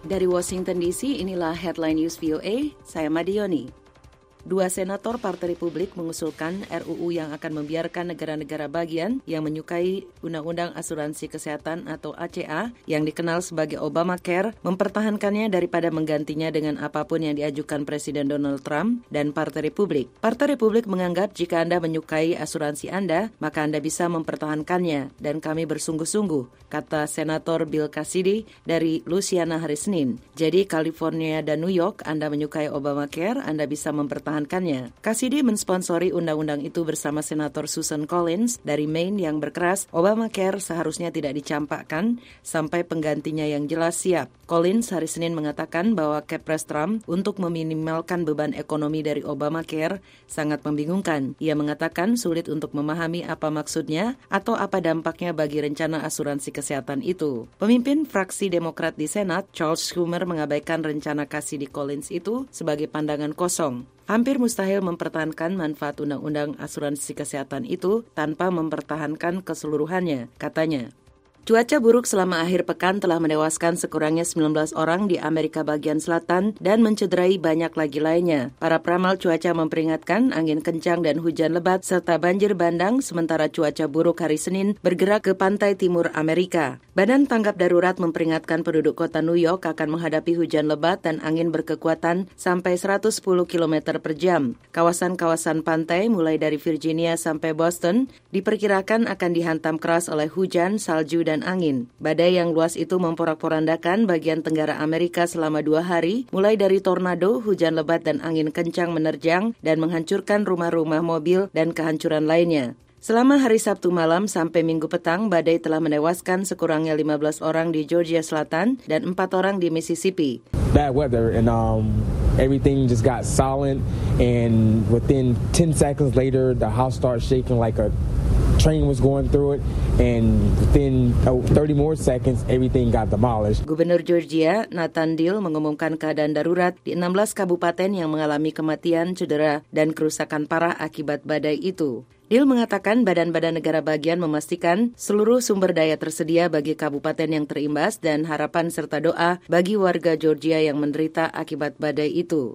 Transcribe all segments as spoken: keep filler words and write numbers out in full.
Dari Washington D C, inilah Headline News V O A, saya Madioni. Dua senator Partai Republik mengusulkan R U U yang akan membiarkan negara-negara bagian yang menyukai Undang-Undang Asuransi Kesehatan atau A C A yang dikenal sebagai Obamacare mempertahankannya daripada menggantinya dengan apapun yang diajukan Presiden Donald Trump dan Partai Republik. Partai Republik menganggap jika Anda menyukai asuransi Anda, maka Anda bisa mempertahankannya dan kami bersungguh-sungguh, kata Senator Bill Cassidy dari Louisiana hari Senin. Jadi California dan New York, Anda menyukai Obamacare, Anda bisa mempertahankannya. Cassidy mensponsori undang-undang itu bersama Senator Susan Collins dari Maine yang berkeras Obamacare seharusnya tidak dicampakkan sampai penggantinya yang jelas siap. Collins hari Senin mengatakan bahwa Kepres Trump untuk meminimalkan beban ekonomi dari Obamacare sangat membingungkan. Ia mengatakan sulit untuk memahami apa maksudnya atau apa dampaknya bagi rencana asuransi kesehatan itu. Pemimpin fraksi Demokrat di Senat, Charles Schumer, mengabaikan rencana Cassidy Collins itu sebagai pandangan kosong. Hampir mustahil mempertahankan manfaat undang-undang asuransi kesehatan itu tanpa mempertahankan keseluruhannya, katanya. Cuaca buruk selama akhir pekan telah menewaskan sekurangnya sembilan belas orang di Amerika bagian selatan dan mencederai banyak lagi lainnya. Para peramal cuaca memperingatkan angin kencang dan hujan lebat serta banjir bandang sementara cuaca buruk hari Senin bergerak ke pantai timur Amerika. Badan Tanggap Darurat memperingatkan penduduk kota New York akan menghadapi hujan lebat dan angin berkekuatan sampai seratus sepuluh kilometer per jam. Kawasan-kawasan pantai mulai dari Virginia sampai Boston diperkirakan akan dihantam keras oleh hujan, salju, dan angin. Badai yang luas itu memporak-porandakan bagian tenggara Amerika selama dua hari, mulai dari tornado, hujan lebat, dan angin kencang menerjang dan menghancurkan rumah-rumah, mobil, dan kehancuran lainnya. Selama hari Sabtu malam sampai Minggu petang, badai telah menewaskan sekurangnya lima belas orang di Georgia Selatan dan empat orang di Mississippi. Bad weather and um, everything just got silent and within ten seconds later the house started shaking like a train was going through it, and within oh, thirty more seconds, everything got demolished. Gubernur Georgia, Nathan Deal, mengumumkan keadaan darurat di enam belas kabupaten yang mengalami kematian, cedera, dan kerusakan parah akibat badai itu. Deal mengatakan badan-badan negara bagian memastikan seluruh sumber daya tersedia bagi kabupaten yang terimbas dan harapan serta doa bagi warga Georgia yang menderita akibat badai itu.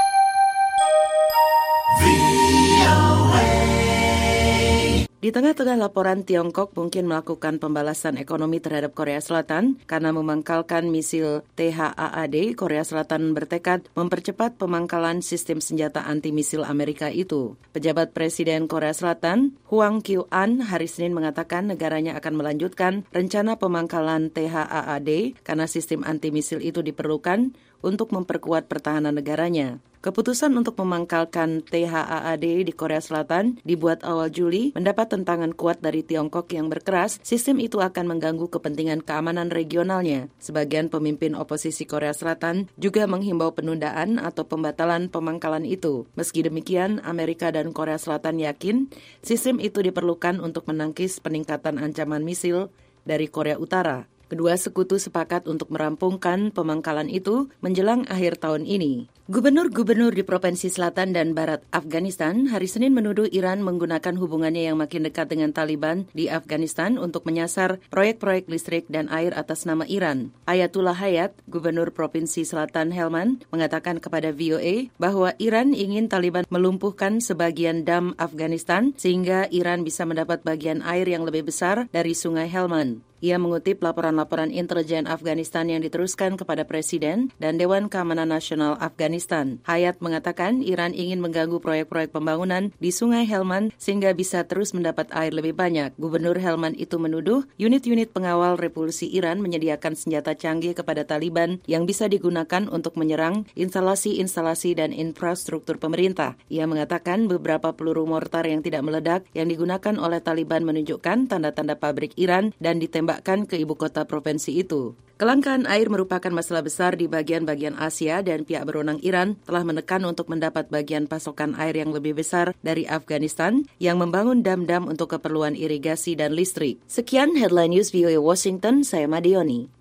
Di tengah-tengah laporan Tiongkok mungkin melakukan pembalasan ekonomi terhadap Korea Selatan karena memangkalkan misil T H A A D, Korea Selatan bertekad mempercepat pemangkalan sistem senjata anti-misil Amerika itu. Pejabat Presiden Korea Selatan, Hwang Kyo-an, hari Senin mengatakan negaranya akan melanjutkan rencana pemangkalan T H A A D karena sistem anti-misil itu diperlukan untuk memperkuat pertahanan negaranya. Keputusan untuk memangkalkan T H A A D di Korea Selatan dibuat awal Juli mendapat tentangan kuat dari Tiongkok yang berkeras sistem itu akan mengganggu kepentingan keamanan regionalnya. Sebagian pemimpin oposisi Korea Selatan juga menghimbau penundaan atau pembatalan pemangkalan itu. Meski demikian, Amerika dan Korea Selatan yakin sistem itu diperlukan untuk menangkis peningkatan ancaman misil dari Korea Utara. Kedua sekutu sepakat untuk merampungkan pemangkalan itu menjelang akhir tahun ini. Gubernur-gubernur di Provinsi Selatan dan Barat Afghanistan hari Senin menuduh Iran menggunakan hubungannya yang makin dekat dengan Taliban di Afghanistan untuk menyasar proyek-proyek listrik dan air atas nama Iran. Ayatullah Hayat, Gubernur Provinsi Selatan Helmand, mengatakan kepada V O A bahwa Iran ingin Taliban melumpuhkan sebagian dam Afghanistan sehingga Iran bisa mendapat bagian air yang lebih besar dari Sungai Helmand. Ia mengutip laporan-laporan intelijen Afghanistan yang diteruskan kepada Presiden dan Dewan Keamanan Nasional Afghanistan. Hayat mengatakan Iran ingin mengganggu proyek-proyek pembangunan di Sungai Helmand sehingga bisa terus mendapat air lebih banyak. Gubernur Helmand itu menuduh unit-unit pengawal revolusi Iran menyediakan senjata canggih kepada Taliban yang bisa digunakan untuk menyerang instalasi-instalasi dan infrastruktur pemerintah. Ia mengatakan beberapa peluru mortar yang tidak meledak yang digunakan oleh Taliban menunjukkan tanda-tanda pabrik Iran dan ditembak ke ibu kota provinsi itu. Kelangkaan air merupakan masalah besar di bagian-bagian Asia dan pihak berwenang Iran telah menekan untuk mendapat bagian pasokan air yang lebih besar dari Afghanistan yang membangun dam-dam untuk keperluan irigasi dan listrik. Sekian Headline News V O A Washington, saya Madioni.